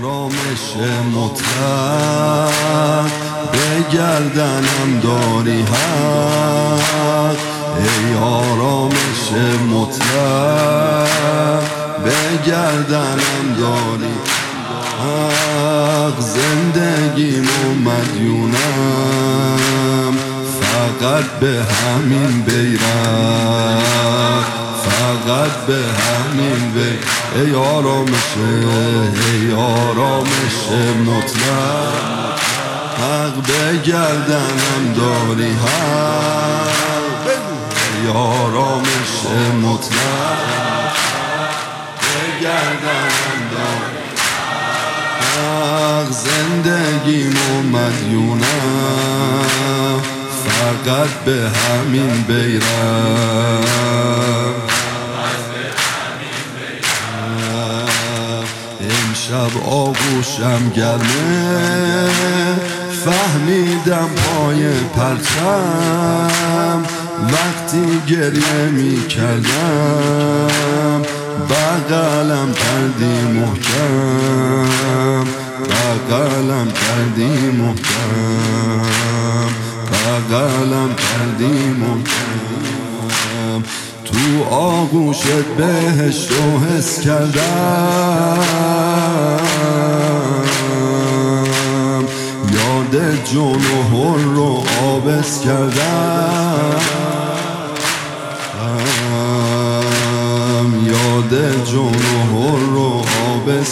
آرامش مطلق به گردنم داری حق، ای آرامش مطلق به گردنم داری حق. زندگیمو مدیونم فقط به همین بیرق، فقط به همین بیرق. ای آرامش مطلق حق به گردنم داری حق، ای آرامش مطلق به گردنم داری حق. زندگیمو مدیونم فقط به همین بیرق. امشب آغوشم گرمه، فهمیدم پای پرچم وقتی گریه می کردم بغلم کردی محکم، بغلم کردی محکم، بغلم کردی محکم. تو آغوشت بهشت رو حس کردم، یاد جون و هر رو آبس کردم، یاد جون و هر رو آبس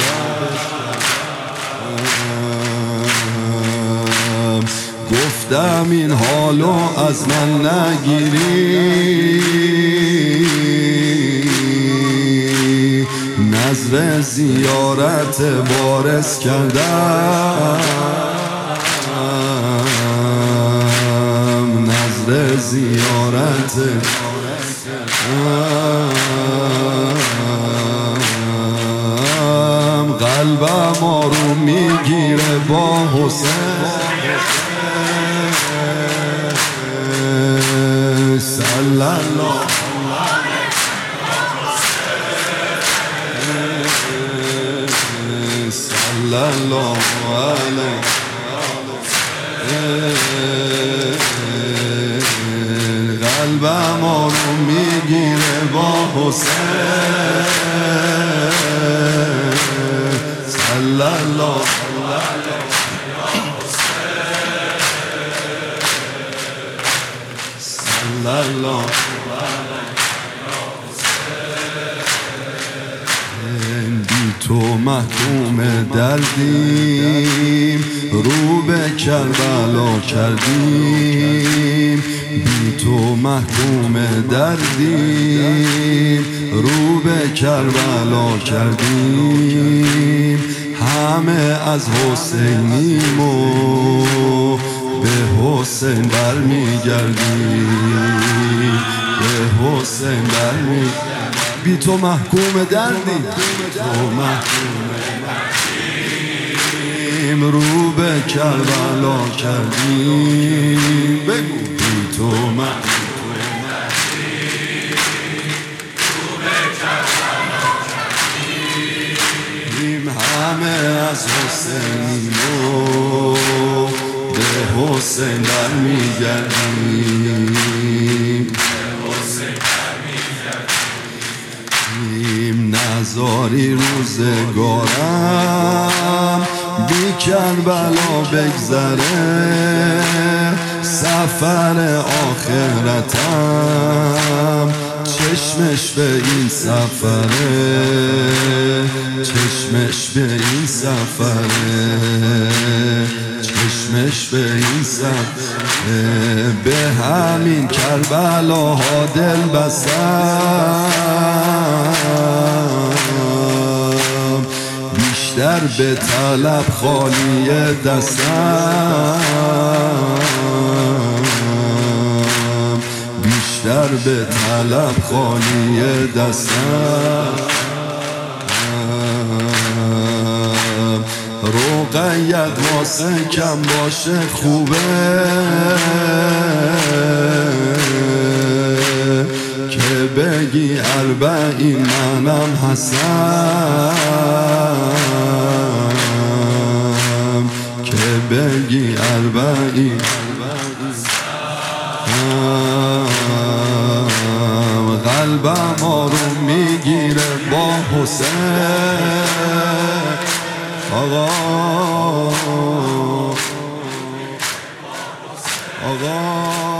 کردم. گفتم این حالو از من نگیری، نظر زیارت وارث کردم، نظر زیارت قلبم آروم میگیره با حسین. صلی الله صلی الله علیه. قلبم آروم میگیره با حسین. صلی الله صلی الله. بی تو محکوم دردیم، رو به کربلا کردیم. بی تو محکوم دردیم، رو به کربلا کردیم. همه از حسینیم و به حسین برمیگردیم، به حسین برمیگردیم. بی تو محکوم دردیم، تو محکوم دردیم، رو به کربلا کردیم. بگو بی تو محکوم دردیم، رو به کربلا کردیم. همه از حسینیم و به حسین برمیگردیم. نزاری روزگارم بی کربلا بگذره، سفر آخرتم چشمش به این سفره، چشمش به این سفره، چشمش به این سفره. به همین کربلاها دل بستم، بیشتر به طلب خالی دستم، بیشتر به طلب خالی دستم. رقیت واسه کم باشه خوبه، که بگی اربعین منم حسن. بگی اربعین قلبم آروم میگیره با حسین آقا